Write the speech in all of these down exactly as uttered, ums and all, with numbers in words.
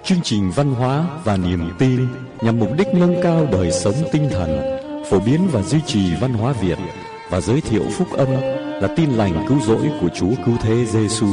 chương trình văn hóa và niềm tin nhằm mục đích nâng cao đời sống tinh thần, phổ biến và duy trì văn hóa Việt và giới thiệu phúc âm là tin lành cứu rỗi của Chúa Cứu Thế Giêsu.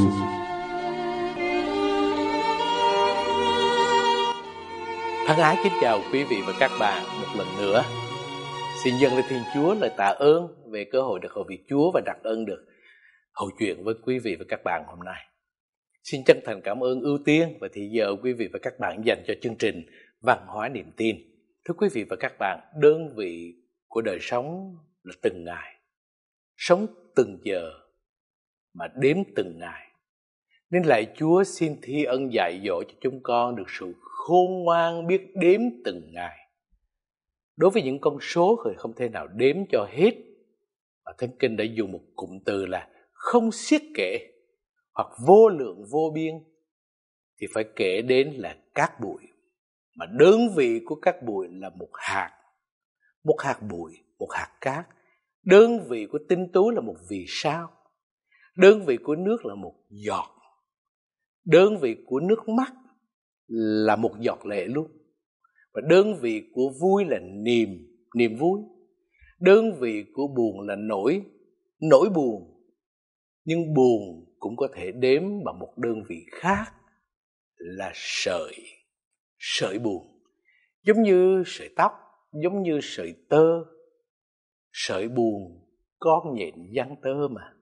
Thân ái kính chào quý vị và các bạn một lần nữa. Xin dâng lên Thiên Chúa lời tạ ơn về cơ hội được hầu việc Chúa và đặc ơn được hầu chuyện với quý vị và các bạn hôm nay. Xin chân thành cảm ơn ưu tiên và thì giờ quý vị và các bạn dành cho chương trình Văn hóa Niềm Tin. Thưa quý vị và các bạn, đơn vị của đời sống là từng ngày, sống từng giờ mà đếm từng ngày. Nên lạy Chúa xin thi ân dạy dỗ cho chúng con được sự khôn ngoan biết đếm từng ngày. Đối với những con số thì không thể nào đếm cho hết, mà Thánh Kinh đã dùng một cụm từ là không xiết kể hoặc vô lượng vô biên, thì phải kể đến là cát bụi, mà đơn vị của cát bụi là một hạt, một hạt bụi, một hạt cát. Đơn vị của tinh tú là một vì sao, đơn vị của nước là một giọt, đơn vị của nước mắt là một giọt lệ luôn, và đơn vị của vui là niềm, niềm vui, đơn vị của buồn là nỗi, nỗi buồn. Nhưng buồn cũng có thể đếm bằng một đơn vị khác là sợi, sợi buồn. Giống như sợi tóc, giống như sợi tơ, sợi buồn con nhện giăng tơ mà.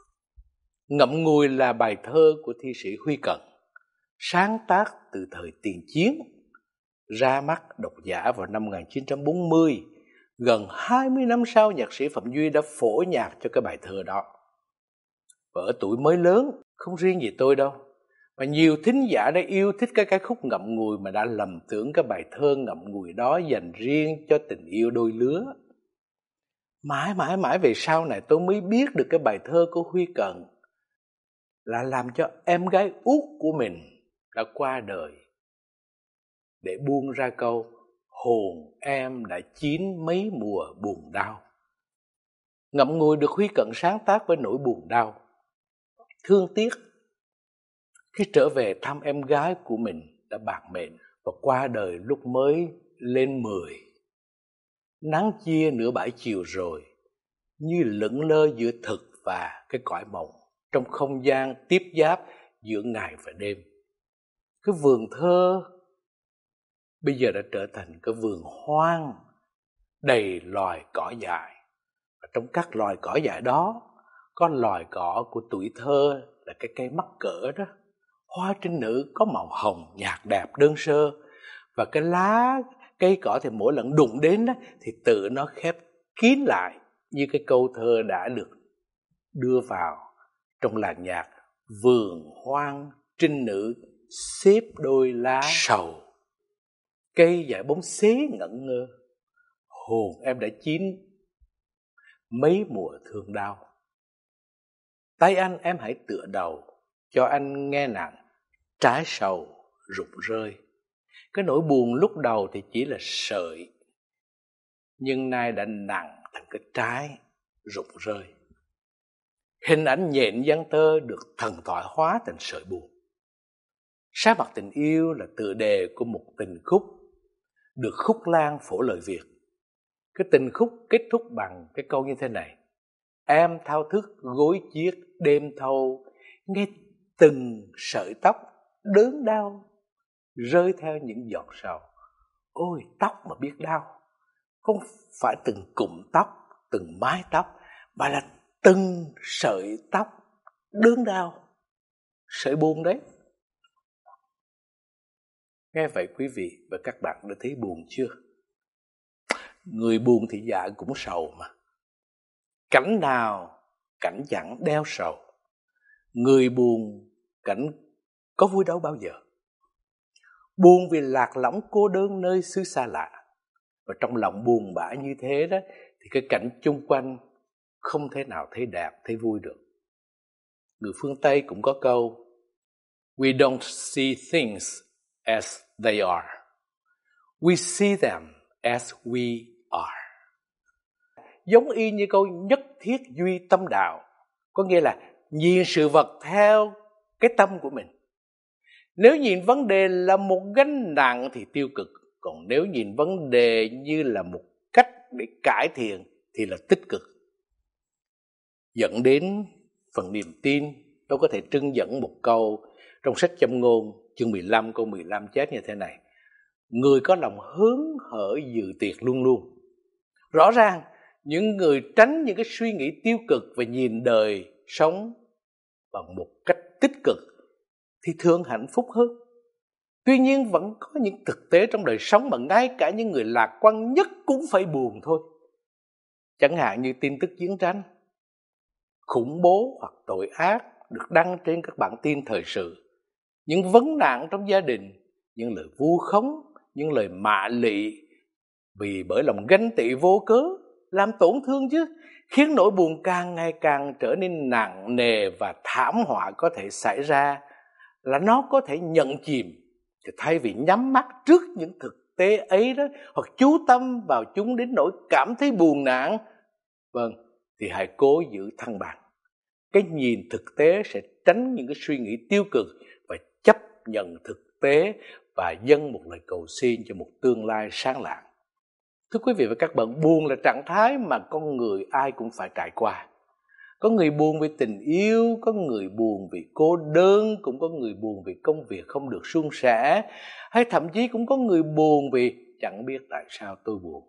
Ngậm ngùi là bài thơ của thi sĩ Huy Cận, sáng tác từ thời tiền chiến, ra mắt độc giả vào năm một nghìn chín trăm bốn mươi. Gần hai mươi năm sau, nhạc sĩ Phạm Duy đã phổ nhạc cho cái bài thơ đó. Và ở tuổi mới lớn, không riêng gì tôi đâu, mà nhiều thính giả đã yêu thích cái cái khúc Ngậm Ngùi, mà đã lầm tưởng cái bài thơ Ngậm Ngùi đó dành riêng cho tình yêu đôi lứa. Mãi mãi mãi về sau này tôi mới biết được cái bài thơ của Huy Cận là làm cho em gái út của mình đã qua đời, để buông ra câu hồn em đã chín mấy mùa buồn đau. Ngậm Ngùi được Huy Cận sáng tác với nỗi buồn đau, thương tiếc khi trở về thăm em gái của mình đã bạc mệnh và qua đời lúc mới lên mười. Nắng chia nửa bãi chiều rồi, như lững lơ giữa thực và cái cõi mộng, trong không gian tiếp giáp giữa ngày và đêm. Cái vườn thơ bây giờ đã trở thành cái vườn hoang đầy loài cỏ dại. Và trong các loài cỏ dại đó, có loài cỏ của tuổi thơ là cái cây mắc cỡ đó. Hoa trinh nữ có màu hồng nhạt đẹp đơn sơ, và cái lá cây cỏ thì mỗi lần đụng đến đó, thì tự nó khép kín lại, như cái câu thơ đã được đưa vào trong làng nhạc Vườn hoang trinh nữ xếp đôi lá sầu, cây dại bóng xế ngẩn ngơ, hồn em đã chín mấy mùa thương đau. Tay anh em hãy tựa đầu, cho anh nghe nặng trái sầu rụng rơi. Cái nỗi buồn lúc đầu thì chỉ là sợi, nhưng nay đã nặng thành cái trái rụng rơi. Hình ảnh nhện giăng tơ được thần thoại hóa thành sợi buồn. Sa mạc tình yêu là tựa đề của một tình khúc được Khúc Lan phổ lời Việt. Cái tình khúc kết thúc bằng cái câu như thế này: em thao thức gối chiếc đêm thâu, nghe từng sợi tóc đớn đau rơi theo những giọt sầu. Ôi tóc mà biết đau, không phải từng cụm tóc, từng mái tóc, mà là từng sợi tóc đớn đau, sợi buồn đấy. Nghe vậy quý vị và các bạn đã thấy buồn chưa? Người buồn thì dạ cũng sầu mà. Cảnh nào cảnh chẳng đeo sầu. Người buồn cảnh có vui đâu bao giờ. Buồn vì lạc lõng cô đơn nơi xứ xa lạ. Và trong lòng buồn bã như thế đó, thì cái cảnh chung quanh không thể nào thấy đẹp, thấy vui được. Người phương Tây cũng có câu We don't see things as they are. We see them as we are. Giống y như câu nhất thiết duy tâm đạo, có nghĩa là nhìn sự vật theo cái tâm của mình. Nếu nhìn vấn đề là một gánh nặng thì tiêu cực, còn nếu nhìn vấn đề như là một cách để cải thiện thì là tích cực. Dẫn đến phần niềm tin, tôi có thể trưng dẫn một câu trong sách Châm Ngôn chương mười lăm câu mười lăm chép như thế này: người có lòng hớn hở dự tiệc luôn luôn. Rõ ràng những người tránh những cái suy nghĩ tiêu cực và nhìn đời sống bằng một cách tích cực thì thường hạnh phúc hơn. Tuy nhiên vẫn có những thực tế trong đời sống mà ngay cả những người lạc quan nhất cũng phải buồn thôi. Chẳng hạn như tin tức chiến tranh, khủng bố hoặc tội ác được đăng trên các bản tin thời sự, những vấn nạn trong gia đình, những lời vu khống, những lời mạ lị vì bởi lòng ganh tị vô cớ làm tổn thương chứ, khiến nỗi buồn càng ngày càng trở nên nặng nề và thảm họa có thể xảy ra là nó có thể nhận chìm. Thì thay vì nhắm mắt trước những thực tế ấy đó, hoặc chú tâm vào chúng đến nỗi cảm thấy buồn nản, vâng, thì hãy cố giữ thăng bằng. Cái nhìn thực tế sẽ tránh những cái suy nghĩ tiêu cực và chấp nhận thực tế và dâng một lời cầu xin cho một tương lai sáng lạng. Thưa quý vị và các bạn, buồn là trạng thái mà con người ai cũng phải trải qua. Có người buồn vì tình yêu, có người buồn vì cô đơn, cũng có người buồn vì công việc không được suôn sẻ, hay thậm chí cũng có người buồn vì chẳng biết tại sao tôi buồn.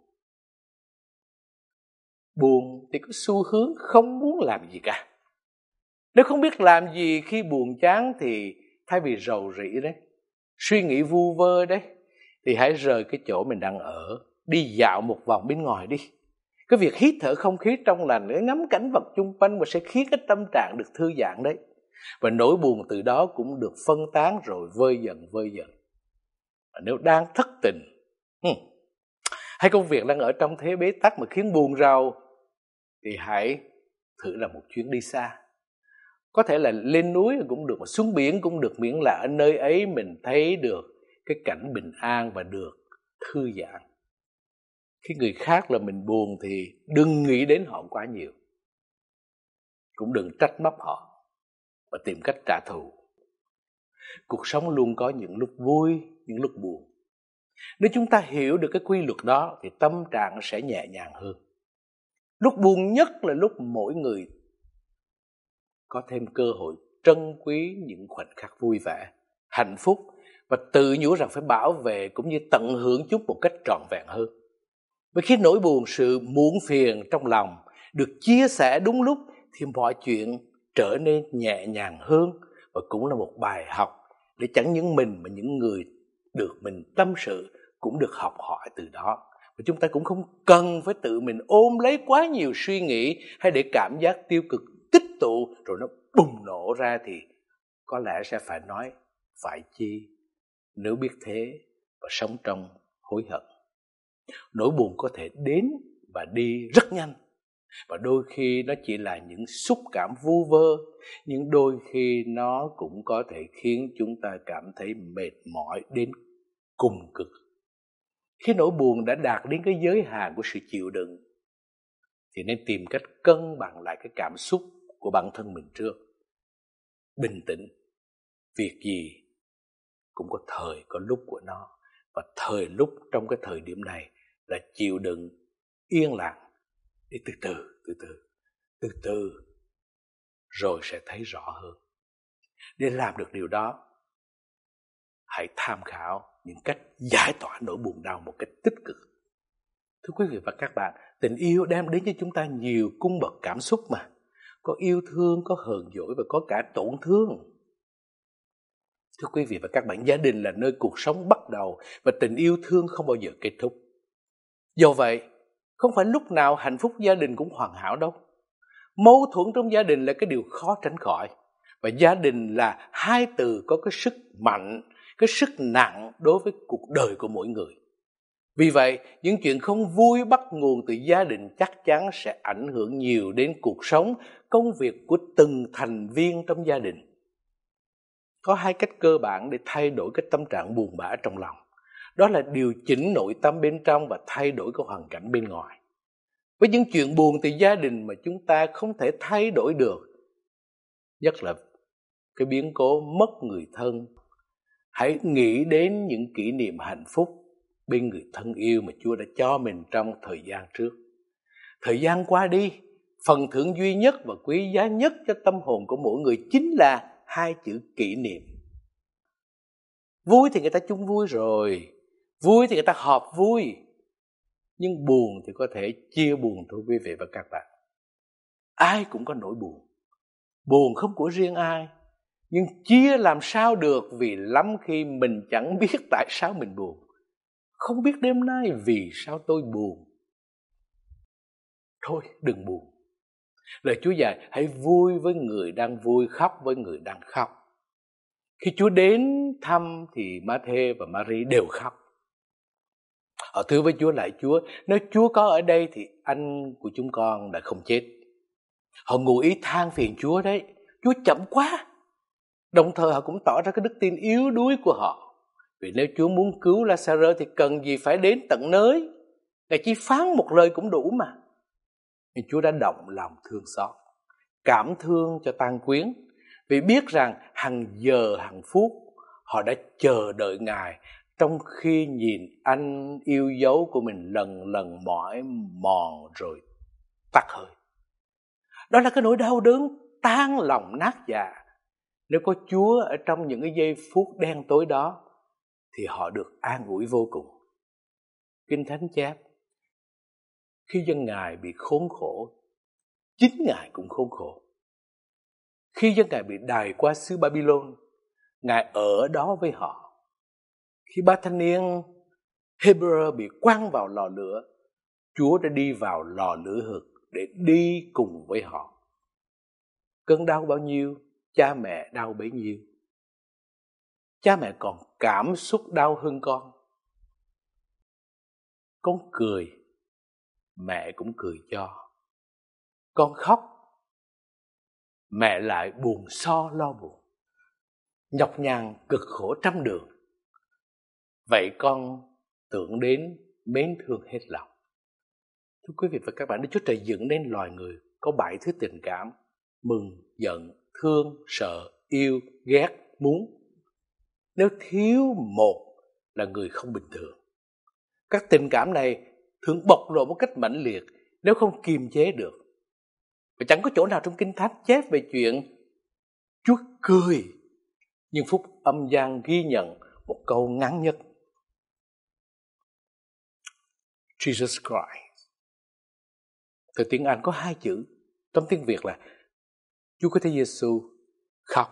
Buồn thì có xu hướng không muốn làm gì cả. Nếu không biết làm gì khi buồn chán thì thay vì rầu rĩ đấy, suy nghĩ vu vơ đấy, thì hãy rời cái chỗ mình đang ở, đi dạo một vòng bên ngoài đi. Cái việc hít thở không khí trong lành để ngắm cảnh vật chung quanh và sẽ khiến cái tâm trạng được thư giãn đấy. Và nỗi buồn từ đó cũng được phân tán rồi vơi dần vơi dần. Và nếu đang thất tình, hmm, hay công việc đang ở trong thế bế tắc mà khiến buồn rầu, thì hãy thử làm một chuyến đi xa. Có thể là lên núi cũng được, mà xuống biển cũng được, miễn là ở nơi ấy mình thấy được cái cảnh bình an và được thư giãn. Khi người khác là mình buồn thì đừng nghĩ đến họ quá nhiều. Cũng đừng trách móc họ và tìm cách trả thù. Cuộc sống luôn có những lúc vui, những lúc buồn. Nếu chúng ta hiểu được cái quy luật đó thì tâm trạng sẽ nhẹ nhàng hơn. Lúc buồn nhất là lúc mỗi người có thêm cơ hội trân quý những khoảnh khắc vui vẻ, hạnh phúc và tự nhủ rằng phải bảo vệ cũng như tận hưởng chúng một cách trọn vẹn hơn. Và khi nỗi buồn, sự muộn phiền trong lòng được chia sẻ đúng lúc thì mọi chuyện trở nên nhẹ nhàng hơn, và cũng là một bài học để chẳng những mình mà những người được mình tâm sự cũng được học hỏi từ đó. Và chúng ta cũng không cần phải tự mình ôm lấy quá nhiều suy nghĩ hay để cảm giác tiêu cực tích tụ rồi nó bùng nổ ra, thì có lẽ sẽ phải nói phải chi nếu biết thế và sống trong hối hận. Nỗi buồn có thể đến và đi rất nhanh, và đôi khi nó chỉ là những xúc cảm vu vơ, nhưng đôi khi nó cũng có thể khiến chúng ta cảm thấy mệt mỏi đến cùng cực. Khi nỗi buồn đã đạt đến cái giới hạn của sự chịu đựng thì nên tìm cách cân bằng lại cái cảm xúc của bản thân mình trước. Bình tĩnh, việc gì cũng có thời có lúc của nó, và thời lúc trong cái thời điểm này là chịu đựng, yên lặng để từ từ, từ từ, từ từ rồi sẽ thấy rõ hơn. Để làm được điều đó, hãy tham khảo những cách giải tỏa nỗi buồn đau một cách tích cực. Thưa quý vị và các bạn, tình yêu đem đến cho chúng ta nhiều cung bậc cảm xúc mà. Có yêu thương, có hờn dỗi và có cả tổn thương. Thưa quý vị và các bạn, gia đình là nơi cuộc sống bắt đầu và tình yêu thương không bao giờ kết thúc. Do vậy, không phải lúc nào hạnh phúc gia đình cũng hoàn hảo đâu. Mâu thuẫn trong gia đình là cái điều khó tránh khỏi. Và gia đình là hai từ có cái sức mạnh, cái sức nặng đối với cuộc đời của mỗi người. Vì vậy, những chuyện không vui bắt nguồn từ gia đình chắc chắn sẽ ảnh hưởng nhiều đến cuộc sống, công việc của từng thành viên trong gia đình. Có hai cách cơ bản để thay đổi cái tâm trạng buồn bã trong lòng. Đó là điều chỉnh nội tâm bên trong và thay đổi cái hoàn cảnh bên ngoài. Với những chuyện buồn từ gia đình mà chúng ta không thể thay đổi được, nhất là cái biến cố mất người thân, Hãy nghĩ đến những kỷ niệm hạnh phúc bên người thân yêu mà Chúa đã cho mình trong thời gian trước. Thời gian qua đi, phần thưởng duy nhất và quý giá nhất cho tâm hồn của mỗi người chính là hai chữ kỷ niệm. Vui thì người ta chung vui rồi, vui thì người ta họp vui, nhưng buồn thì có thể chia buồn thôi quý vị và các bạn. Ai cũng có nỗi buồn, buồn không của riêng ai, nhưng chia làm sao được, vì lắm khi mình chẳng biết tại sao mình buồn. Không biết đêm nay vì sao tôi buồn. Thôi đừng buồn. Lời Chúa dạy hãy vui với người đang vui, khóc với người đang khóc. Khi Chúa đến thăm thì Ma-thê và Ma-ri đều khóc. Họ thưa với Chúa: lại Chúa, nếu Chúa có ở đây thì anh của chúng con đã không chết. Họ ngụ ý than phiền Chúa đấy, Chúa chậm quá. Đồng thời họ cũng tỏ ra cái đức tin yếu đuối của họ. Vì nếu Chúa muốn cứu Lazarơ thì cần gì phải đến tận nơi, Ngài chỉ phán một lời cũng đủ mà. Nhưng Chúa đã động lòng thương xót, cảm thương cho tang quyến, vì biết rằng hàng giờ hàng phút họ đã chờ đợi Ngài, trong khi nhìn anh yêu dấu của mình lần lần mỏi mòn rồi tắt hơi. Đó là cái nỗi đau đớn tan lòng nát dạ. Nếu có Chúa ở trong những cái giây phút đen tối đó thì họ được an ủi vô cùng. Kinh Thánh chép, khi dân Ngài bị khốn khổ, chính Ngài cũng khốn khổ. Khi dân Ngài bị đày qua xứ Babylon, Ngài ở đó với họ. Khi ba thanh niên Hebrew bị quăng vào lò lửa, Chúa đã đi vào lò lửa hực để đi cùng với họ. Cơn đau bao nhiêu, cha mẹ đau bấy nhiêu. Cha mẹ còn cảm xúc đau hơn con. Con cười, mẹ cũng cười cho. Con khóc, mẹ lại buồn so lo buồn. Nhọc nhằn cực khổ trăm đường, vậy con tưởng đến mến thương hết lòng. Thưa quý vị và các bạn, Đức Chúa Trời dựng nên loài người có bảy thứ tình cảm: mừng, giận, thương, sợ, yêu, ghét, muốn. Nếu thiếu một là người không bình thường. Các tình cảm này thường bộc lộ một cách mãnh liệt nếu không kiềm chế được. Và chẳng có chỗ nào trong Kinh Thánh chép về chuyện Chúa cười. Nhưng Phúc Âm Giăng ghi nhận một câu ngắn nhất: Jesus Christ. Từ tiếng Anh có hai chữ, trong tiếng Việt là Chúa Cứu Thế Giêsu khóc.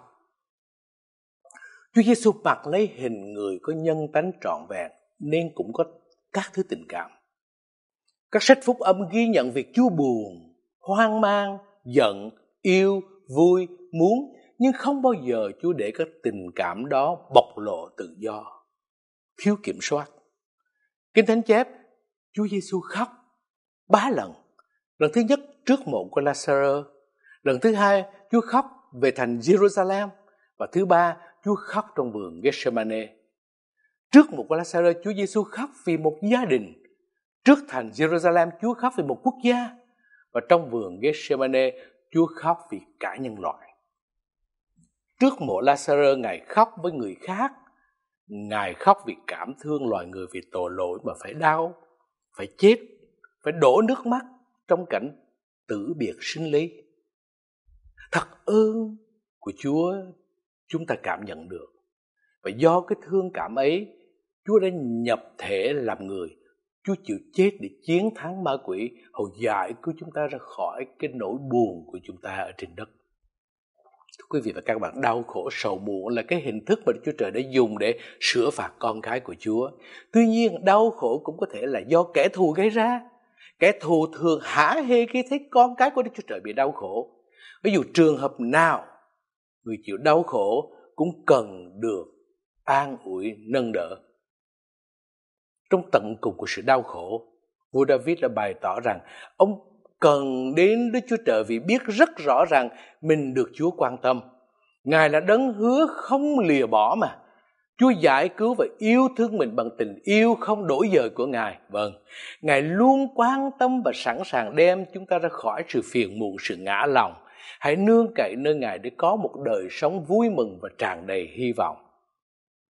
Chúa Giêsu mặc lấy hình người có nhân tánh trọn vẹn nên cũng có các thứ tình cảm. Các sách phúc âm ghi nhận việc Chúa buồn, hoang mang, giận, yêu, vui, muốn, nhưng không bao giờ Chúa để các tình cảm đó bộc lộ tự do, thiếu kiểm soát. Kinh Thánh chép Chúa Giêsu khóc ba lần. Lần thứ nhất trước mộ của Lazarơ, lần thứ hai Chúa khóc về thành Jerusalem, và thứ ba Chúa khóc trong vườn Gethsemane. Trước mộ của Lazarơ, Chúa Giêsu khóc vì một gia đình. Trước thành Jerusalem, Chúa khóc vì một quốc gia. Và trong vườn Gethsemane, Chúa khóc vì cả nhân loại. Trước mộ Lazarơ, Ngài khóc với người khác. Ngài khóc vì cảm thương loài người vì tội lỗi mà phải đau, phải chết, phải đổ nước mắt trong cảnh tử biệt sinh lý. Thật ơn của Chúa chúng ta cảm nhận được. Và do cái thương cảm ấy, Chúa đã nhập thể làm người. Chúa chịu chết để chiến thắng ma quỷ, hầu giải cứu chúng ta ra khỏi cái nỗi buồn của chúng ta ở trên đất. Thưa quý vị và các bạn, đau khổ sầu muộn là cái hình thức mà Chúa Trời đã dùng để sửa phạt con cái của Chúa. Tuy nhiên, đau khổ cũng có thể là do kẻ thù gây ra. Kẻ thù thường hả hê khi thấy con cái của Đức Chúa Trời bị đau khổ. Ví dụ trường hợp nào người chịu đau khổ cũng cần được an ủi nâng đỡ. Trong tận cùng của sự đau khổ, vua David đã bày tỏ rằng ông cần đến Đức Chúa Trời vì biết rất rõ rằng mình được Chúa quan tâm. Ngài là đấng hứa không lìa bỏ mà. Chúa giải cứu và yêu thương mình bằng tình yêu không đổi dời của Ngài. Vâng, Ngài luôn quan tâm và sẵn sàng đem chúng ta ra khỏi sự phiền muộn, sự ngã lòng. Hãy nương cậy nơi Ngài để có một đời sống vui mừng và tràn đầy hy vọng.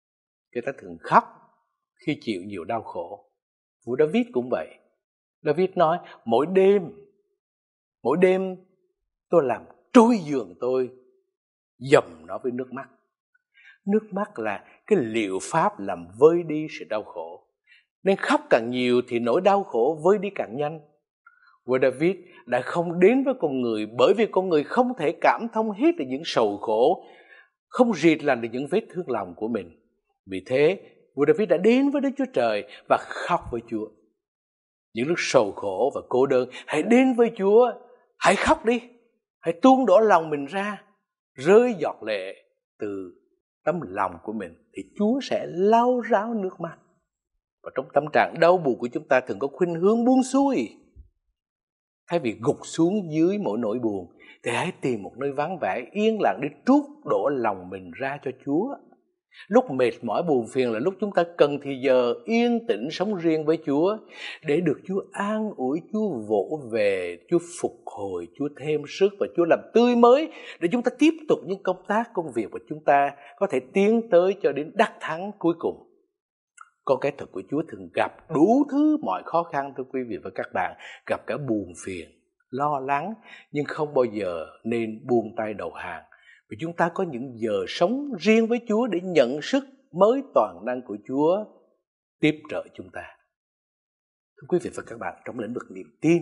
người ta thường khóc khi chịu nhiều đau khổ. Vua David cũng vậy. David nói, mỗi đêm, mỗi đêm tôi làm trôi giường tôi, dầm nó với nước mắt. Nước mắt là cái liệu pháp làm vơi đi sự đau khổ. Nên khóc càng nhiều thì nỗi đau khổ vơi đi càng nhanh. Vua David đã không đến với con người bởi vì con người không thể cảm thông hết được những sầu khổ, không rịt lành được những vết thương lòng của mình. Vì thế, vua David đã đến với Đức Chúa Trời và khóc với Chúa. Những lúc sầu khổ và cô đơn, hãy đến với Chúa, hãy khóc đi, hãy tuôn đổ lòng mình ra, rơi giọt lệ từ tấm lòng của mình, thì Chúa sẽ lau ráo nước mắt. Và trong tâm trạng đau buồn của chúng ta thường có khuynh hướng buông xuôi. Thay vì gục xuống dưới mỗi nỗi buồn, thì hãy tìm một nơi vắng vẻ, yên lặng để trút đổ lòng mình ra cho Chúa. Lúc mệt mỏi buồn phiền là lúc chúng ta cần thì giờ yên tĩnh sống riêng với Chúa, để được Chúa an ủi, Chúa vỗ về, Chúa phục hồi, Chúa thêm sức và Chúa làm tươi mới để chúng ta tiếp tục những công tác, công việc của chúng ta có thể tiến tới cho đến đắc thắng cuối cùng. Con cái thật của Chúa thường gặp đủ thứ mọi khó khăn, thưa quý vị và các bạn, gặp cả buồn phiền, lo lắng, nhưng không bao giờ nên buông tay đầu hàng. Vì chúng ta có những giờ sống riêng với Chúa để nhận sức mới toàn năng của Chúa tiếp trợ chúng ta. Thưa quý vị và các bạn, trong lĩnh vực niềm tin,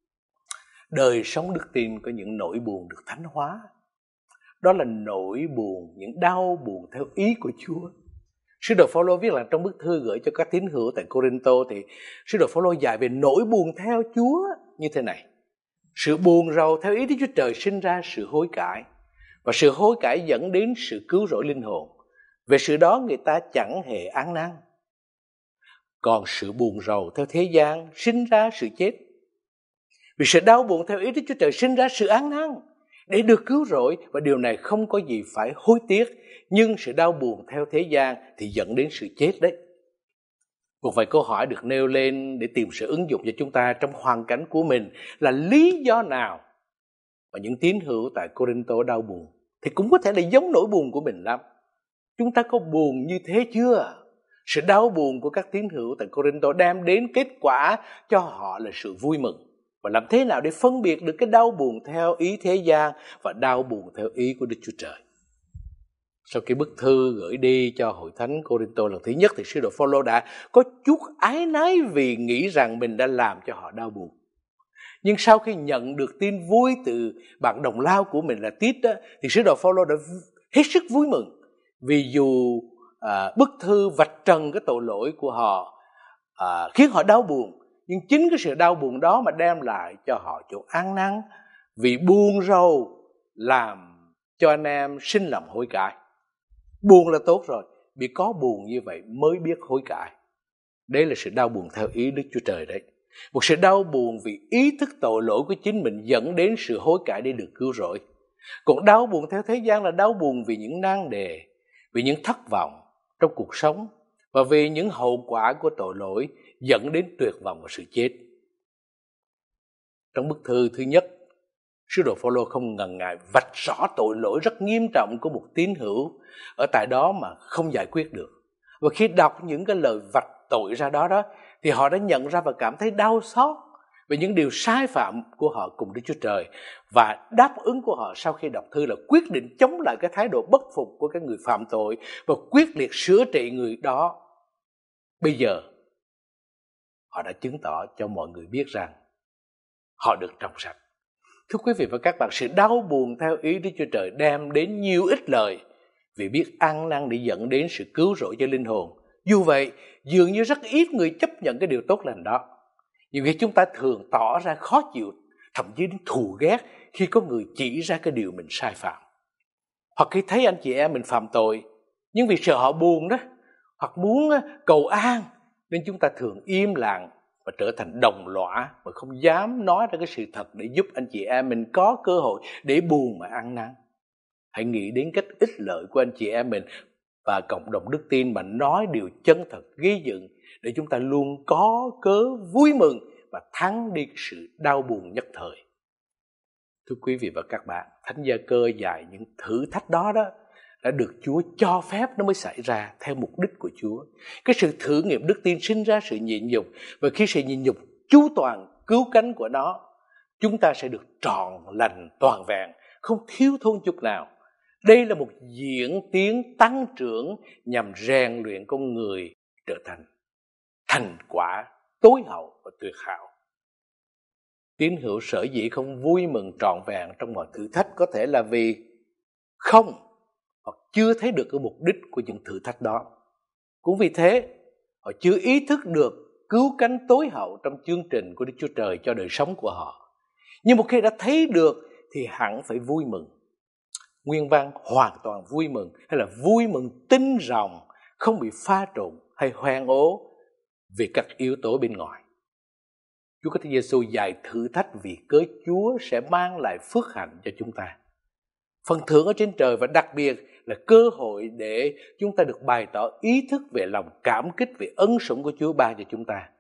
đời sống đức tin có những nỗi buồn được thánh hóa. Đó là nỗi buồn, những đau buồn theo ý của Chúa. Sứ đồ Phao-lô viết là trong bức thư gửi cho các tín hữu tại Cô-rinh-tô thì sứ đồ Phao-lô dạy về nỗi buồn theo Chúa như thế này: sự buồn rầu theo ý Đức Chúa Trời sinh ra sự hối cải, và sự hối cải dẫn đến sự cứu rỗi linh hồn. Về sự đó người ta chẳng hề ăn năn. Còn sự buồn rầu theo thế gian sinh ra sự chết. Vì sự đau buồn theo ý Đức Chúa Trời sinh ra sự ăn năn để được cứu rỗi, và điều này không có gì phải hối tiếc. Nhưng sự đau buồn theo thế gian thì dẫn đến sự chết đấy. Một vài câu hỏi được nêu lên để tìm sự ứng dụng cho chúng ta trong hoàn cảnh của mình là lý do nào mà những tín hữu tại Cô-rinh-tô đau buồn? Thì cũng có thể là giống nỗi buồn của mình lắm. Chúng ta có buồn như thế chưa? Sự đau buồn của các tín hữu tại Cô-rinh-tô đem đến kết quả cho họ là sự vui mừng. Và làm thế nào để phân biệt được cái đau buồn theo ý thế gian và đau buồn theo ý của Đức Chúa Trời? Sau khi bức thư gửi đi cho hội thánh Cô-rinh-tô lần thứ nhất thì sứ đồ Phao-lô đã có chút áy náy vì nghĩ rằng mình đã làm cho họ đau buồn. Nhưng sau khi nhận được tin vui từ bạn đồng lao của mình là Tít đó, thì sứ đồ Phao-lô đã hết sức vui mừng. Vì dù à, bức thư vạch trần cái tội lỗi của họ à, khiến họ đau buồn, nhưng chính cái sự đau buồn đó mà đem lại cho họ chỗ ăn năn. Vì buồn rầu làm cho anh em sinh lòng hối cải. Buồn là tốt rồi, vì có buồn như vậy mới biết hối cải. Đây là sự đau buồn theo ý Đức Chúa Trời đấy. Một sự đau buồn vì ý thức tội lỗi của chính mình dẫn đến sự hối cải để được cứu rỗi. Còn đau buồn theo thế gian là đau buồn vì những nan đề, vì những thất vọng trong cuộc sống và vì những hậu quả của tội lỗi dẫn đến tuyệt vọng và sự chết. Trong bức thư thứ nhất, sứ đồ Phao-lô không ngần ngại vạch rõ tội lỗi rất nghiêm trọng của một tín hữu ở tại đó mà không giải quyết được. Và khi đọc những cái lời vạch tội ra đó đó, thì họ đã nhận ra và cảm thấy đau xót về những điều sai phạm của họ cùng Đức Chúa Trời. Và đáp ứng của họ sau khi đọc thư là quyết định chống lại cái thái độ bất phục của cái người phạm tội và quyết liệt sửa trị người đó. Bây giờ, họ đã chứng tỏ cho mọi người biết rằng họ được trong sạch. Thưa quý vị và các bạn, sự đau buồn theo ý Đức Chúa Trời đem đến nhiều ích lợi vì biết ăn năn để dẫn đến sự cứu rỗi cho linh hồn. Dù vậy, dường như rất ít người chấp nhận cái điều tốt lành đó. Nhiều khi chúng ta thường tỏ ra khó chịu, thậm chí đến thù ghét khi có người chỉ ra cái điều mình sai phạm. Hoặc khi thấy anh chị em mình phạm tội, nhưng vì sợ họ buồn đó, hoặc muốn cầu an, nên chúng ta thường im lặng và trở thành đồng lõa và không dám nói ra cái sự thật để giúp anh chị em mình có cơ hội để buồn mà ăn năn. Hãy nghĩ đến cách ích lợi của anh chị em mình và cộng đồng đức tin mà nói điều chân thật gây dựng để chúng ta luôn có cớ vui mừng và thắng đi sự đau buồn nhất thời. Thưa quý vị và các bạn, Thánh Gia Cơ dạy những thử thách đó đó đã được Chúa cho phép nó mới xảy ra theo mục đích của Chúa. Cái sự thử nghiệm đức tin sinh ra sự nhịn nhục, và khi sự nhịn nhục chu toàn cứu cánh của nó, chúng ta sẽ được trọn lành toàn vẹn, không thiếu thốn chút nào. Đây là một diễn tiến tăng trưởng nhằm rèn luyện con người trở thành thành quả tối hậu và tuyệt hảo. Tín hữu sở dĩ không vui mừng trọn vẹn trong mọi thử thách có thể là vì không hoặc chưa thấy được cái mục đích của những thử thách đó. Cũng vì thế, họ chưa ý thức được cứu cánh tối hậu trong chương trình của Đức Chúa Trời cho đời sống của họ. Nhưng một khi đã thấy được thì hẳn phải vui mừng. Nguyên văn hoàn toàn vui mừng, hay là vui mừng tinh ròng, không bị pha trộn hay hoen ố vì các yếu tố bên ngoài. Chúa Kitô Giêsu dạy thử thách vì cớ Chúa sẽ mang lại phước hạnh cho chúng ta. Phần thưởng ở trên trời, và đặc biệt là cơ hội để chúng ta được bày tỏ ý thức về lòng cảm kích về ân sủng của Chúa ban cho chúng ta.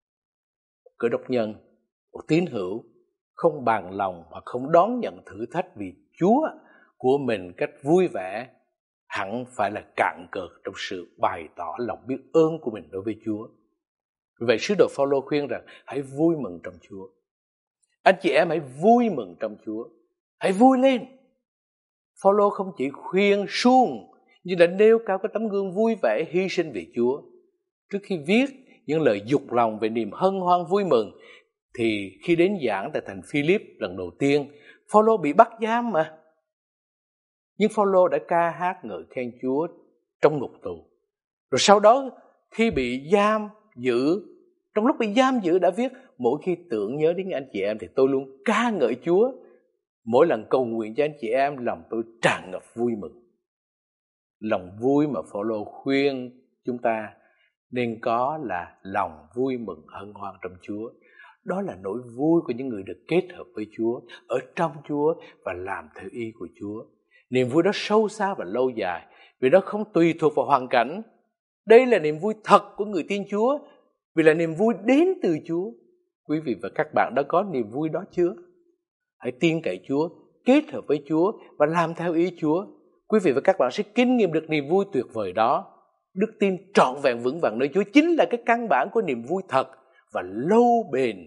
Cơ đốc nhân, một tín hữu không bằng lòng hoặc không đón nhận thử thách vì Chúa của mình cách vui vẻ, hẳn phải là cạn cợt trong sự bày tỏ lòng biết ơn của mình đối với Chúa. Vậy sứ đồ Phao-lô khuyên rằng hãy vui mừng trong Chúa. Anh chị em hãy vui mừng trong Chúa, hãy vui lên. Phao-lô không chỉ khuyên suông, nhưng đã nêu cao cái tấm gương vui vẻ hy sinh vì Chúa. Trước khi viết những lời dục lòng về niềm hân hoan vui mừng, thì khi đến giảng tại thành Philip lần đầu tiên, Phao-lô bị bắt giam mà. Nhưng Phao-lô đã ca hát ngợi khen Chúa trong ngục tù. Rồi sau đó khi bị giam giữ, trong lúc bị giam giữ đã viết: mỗi khi tưởng nhớ đến anh chị em thì tôi luôn ca ngợi Chúa. Mỗi lần cầu nguyện cho anh chị em, lòng tôi tràn ngập vui mừng. Lòng vui mà Phao-lô khuyên chúng ta nên có là lòng vui mừng hân hoan trong Chúa. Đó là nỗi vui của những người được kết hợp với Chúa, ở trong Chúa và làm theo ý của Chúa. Niềm vui đó sâu xa và lâu dài, vì đó không tùy thuộc vào hoàn cảnh. Đây là niềm vui thật của người tin Chúa, vì là niềm vui đến từ Chúa. Quý vị và các bạn đã có niềm vui đó chưa? Hãy tin cậy Chúa, kết hợp với Chúa và làm theo ý Chúa. Quý vị và các bạn sẽ kinh nghiệm được niềm vui tuyệt vời đó. Đức tin trọn vẹn vững vàng nơi Chúa chính là cái căn bản của niềm vui thật và lâu bền.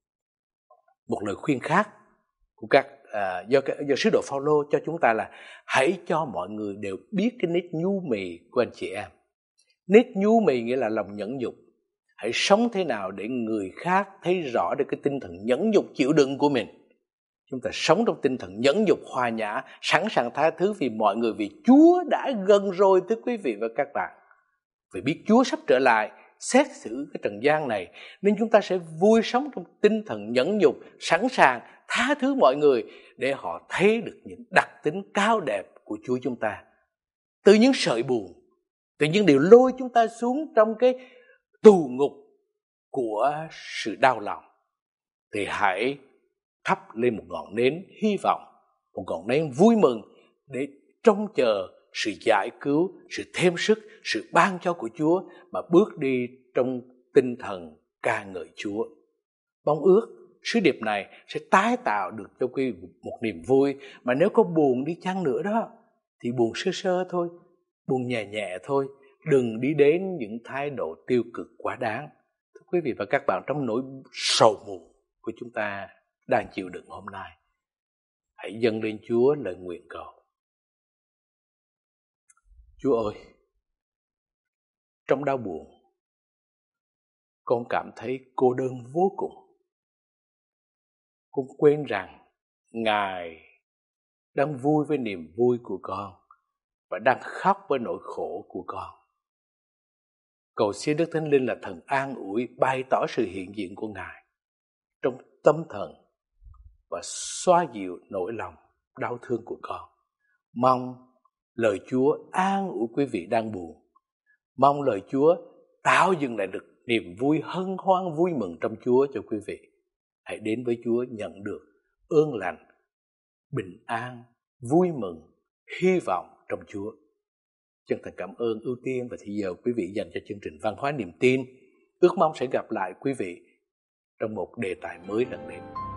Một lời khuyên khác của các à, do, do sứ đồ Phao-lô cho chúng ta là hãy cho mọi người đều biết cái nết nhu mì của anh chị em. Nết nhu mì nghĩa là lòng nhẫn nhục. Hãy sống thế nào để người khác thấy rõ được cái tinh thần nhẫn nhục chịu đựng của mình. Chúng ta sống trong tinh thần nhẫn nhục hòa nhã, sẵn sàng tha thứ vì mọi người, vì Chúa đã gần rồi, thưa quý vị và các bạn. Vì biết Chúa sắp trở lại xét xử cái trần gian này, nên chúng ta sẽ vui sống trong tinh thần nhẫn nhục, sẵn sàng tha thứ mọi người để họ thấy được những đặc tính cao đẹp của Chúa chúng ta. Từ những sợi buồn, từ những điều lôi chúng ta xuống trong cái tù ngục của sự đau lòng, thì hãy thắp lên một ngọn nến hy vọng, một ngọn nến vui mừng để trông chờ sự giải cứu, sự thêm sức, sự ban cho của Chúa, mà bước đi trong tinh thần ca ngợi Chúa. Mong ước sứ điệp này sẽ tái tạo được cho quý vị một niềm vui, mà nếu có buồn đi chăng nữa đó thì buồn sơ sơ thôi, buồn nhẹ nhẹ thôi, đừng đi đến những thái độ tiêu cực quá đáng. Thưa quý vị và các bạn, trong nỗi sầu muộn của chúng ta đang chịu đựng hôm nay, hãy dâng lên Chúa lời nguyện cầu. Chúa ơi, trong đau buồn, con cảm thấy cô đơn vô cùng. Con quên rằng Ngài đang vui với niềm vui của con và đang khóc với nỗi khổ của con. Cầu xin Đức Thánh Linh là thần an ủi, bày tỏ sự hiện diện của Ngài trong tâm thần và xoa dịu nỗi lòng đau thương của con. Mong lời Chúa an ủi quý vị đang buồn. Mong lời Chúa tạo dừng lại được niềm vui hân hoan vui mừng trong Chúa cho quý vị. Hãy đến với Chúa nhận được ơn lành, bình an, vui mừng, hy vọng trong Chúa. Chân thành cảm ơn, ưu tiên và thì giờ quý vị dành cho chương trình Văn hóa Niềm Tin. Ước mong sẽ gặp lại quý vị trong một đề tài mới lần đến.